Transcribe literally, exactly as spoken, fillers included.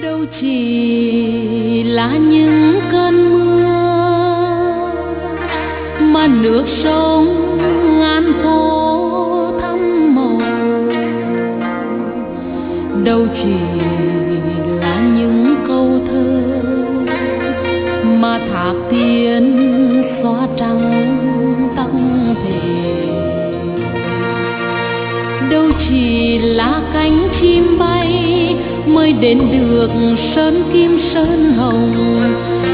đâu chỉ là những cơn mưa mà nước sông ngàn phố thăm màu, đâu chỉ là những câu thơ mà thác tiên xóa trắng tóc về, đâu chỉ là cánh chim bay mới đến được sơn kim sơn hồng,